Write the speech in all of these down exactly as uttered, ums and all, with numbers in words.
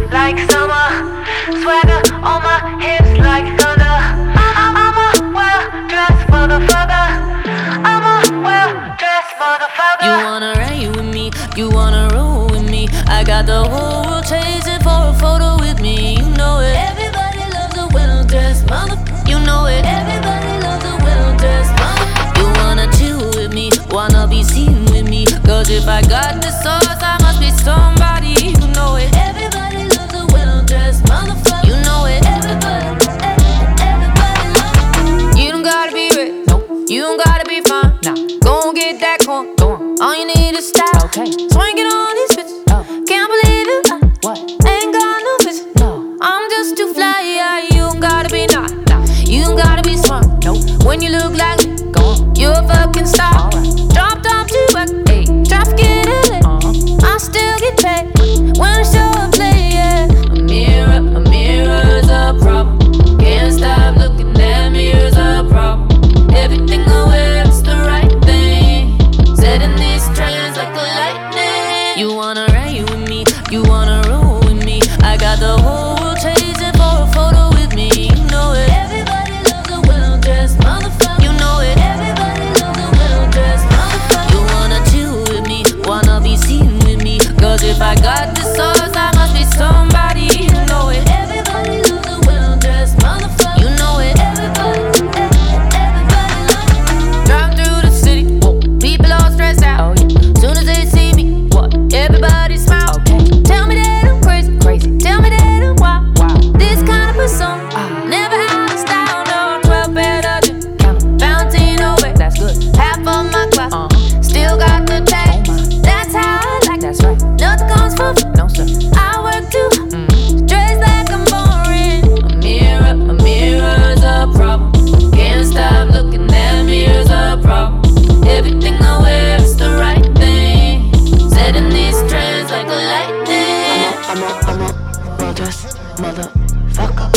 like summer. Swagger on my hips like thunder. I'm, I'm a well-dressed motherfucker. I'm a well-dressed motherfucker. You wanna ride with me, you wanna roll with me. I got the whole world chasing for a photo with me. You know it. Everybody loves a well-dressed motherfucker. You know it. Everybody loves a well-dressed motherfucker. You wanna chill with me, wanna be seen with me. Cause if I got the sauce, I must be somebody. You know it. Everybody loves a well-dressed motherfucker. You know it. Everybody, everybody loves it. You don't gotta be rich, nope. You don't gotta be fine, nah. Go get that corn, go on. All you need is style, okay. Swinging on these bitches, oh. Can't believe it, uh, what? Ain't got no bitch, no. I'm just too fly, yeah. You don't gotta be not, nah. You don't gotta be smart, nope. When you look like me, go on. You a fucking star, right. Drop top to back, ayy. Traffic in L A, uh-huh. I still get paid when I show up play, yeah. A mirror, a mirror's a problem. Can't stop looking at mirrors, a problem. Everything I wear is the right thing. Setting these trends like a lightning. You wanna ride with me, you wanna roll with me. I got the whole world chasing for a photo with me. You know it. Everybody loves a well-dressed motherfucker. You know it. Everybody loves a well-dressed motherfucker. You wanna chill with me, wanna be seen with me. Cause if I got the sauce, I must be somebody. You know it. Everybody loves a well-dressed motherfucker. You know it. Everybody, everybody loves it. Driving through the city, whoa. People all stressed out. Oh, yeah. Soon as they see me, what? Everybody smile. Okay. Tell me that I'm crazy, crazy. Tell me that I'm wild, wild. This kind of persona, uh, never out of style. No, twelve pair of jeans, Valentino way. That's good. Half of my class, uh-huh. Still got the tag. Oh, that's how I like. That's right. Nothing comes for free. No sir. I work too. Mm-hmm. Dress like I'm boring. A mirror, a mirror's a problem. Can't stop looking at mirrors, a problem. Everything I wear is the right thing. Setting these trends like a lightning. I'm a, I'm a, I'm a well-dressed motherfucker.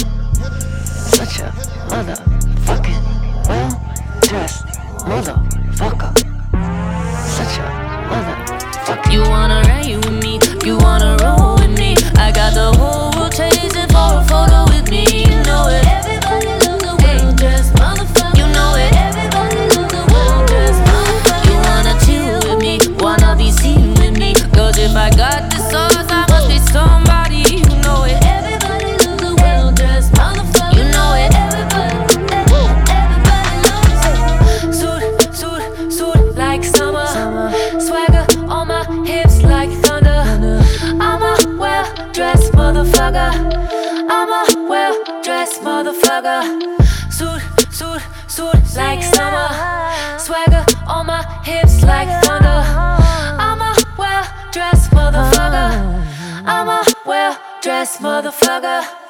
Such a motherfucking well-dressed motherfucker. Such a motherfucker. You wanna ride with me, you wanna roll with me. I got the whole world chasing for a photo with me. You know it. Everybody loves a well-dressed motherfucker. You know it. Everybody loves a well-dressed motherfucker. You wanna chill with me, wanna be seen with me. Cause if I got the sauce, I must be somebody. You know it. Everybody loves a well-dressed motherfucker. You know it. Everybody, everybody loves it. Suit, suit, suit like summer. Swagger on my hips like thunder. I'm a well-dressed motherfucker. I'm a well-dressed motherfucker. Suit, suit, suit like summer. Swagger on my hips like thunder. I'm a well-dressed motherfucker. I'm a well-dressed motherfucker.